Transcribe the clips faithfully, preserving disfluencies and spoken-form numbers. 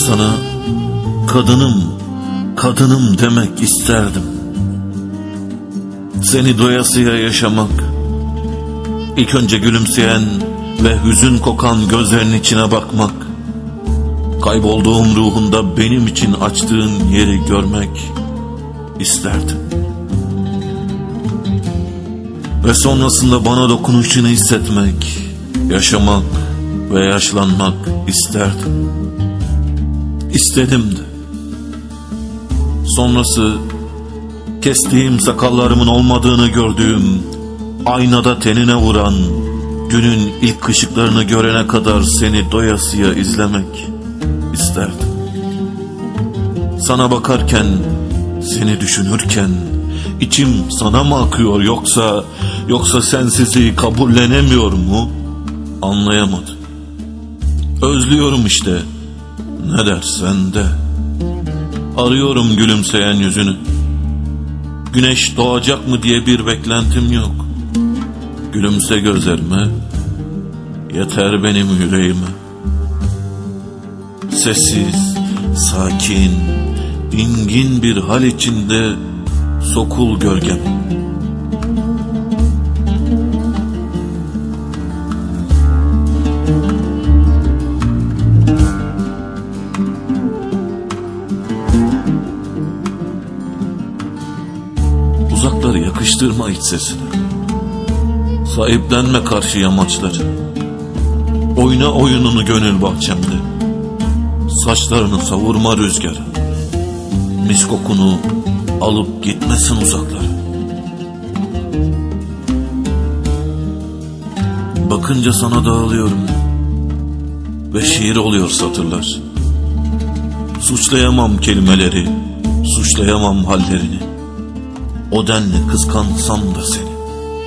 sana kadınım, kadınım demek isterdim. Seni doyasıya yaşamak, ilk önce gülümseyen ve hüzün kokan gözlerin içine bakmak, kaybolduğum ruhunda benim için açtığın yeri görmek isterdim. Ve sonrasında bana dokunuşunu hissetmek, yaşamak ve yaşlanmak isterdim. İstedim de. Sonrası kestiğim sakallarımın olmadığını gördüğüm, aynada tenine vuran günün ilk ışıklarını görene kadar seni doyasıya izlemek isterdim. Sana bakarken, seni düşünürken içim sana mı akıyor, yoksa yoksa sensizliği kabullenemiyor mu? Anlayamadım. Özlüyorum işte, ne dersen de. Arıyorum gülümseyen yüzünü. Güneş doğacak mı diye bir beklentim yok. Gülümse gözlerime, yeter benim yüreğime. Sessiz, sakin, dingin bir hal içinde sokul gölgem. Uzakları yakıştırma iç sesine. Sahiplenme karşı yamaçları. Oyna oyununu gönül bahçemde. Saçlarını savurma rüzgara. Mis kokunu alıp gitmesin uzaklara. Bakınca sana dağılıyorum ve şiir oluyor satırlar. Suçlayamam kelimeleri, suçlayamam hallerini. O denli kıskansam da seni.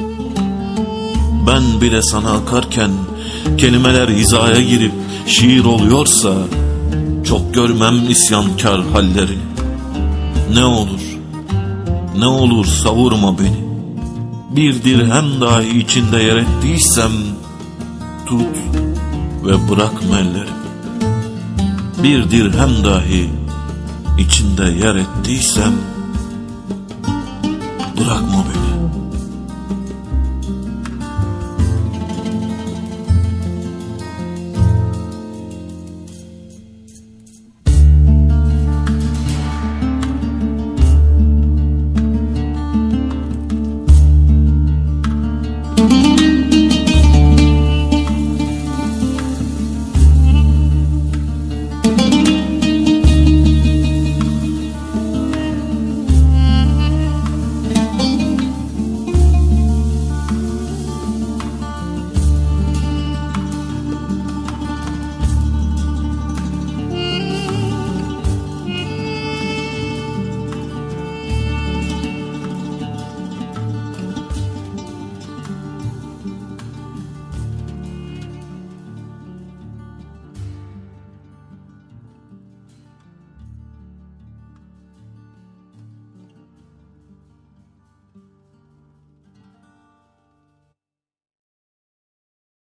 Ben bile sana akarken kelimeler hizaya girip şiir oluyorsa, çok görmem isyankar hallerini. Ne olur, ne olur savurma beni. Bir dirhem dahi içinde yer ettiysem tut ve bırakma ellerimi. Bir dirhem dahi içinde yer ettiysem bırakma beni.